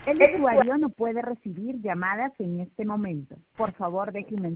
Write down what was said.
El usuario no puede recibir llamadas en este momento. Por favor, deje un mensaje.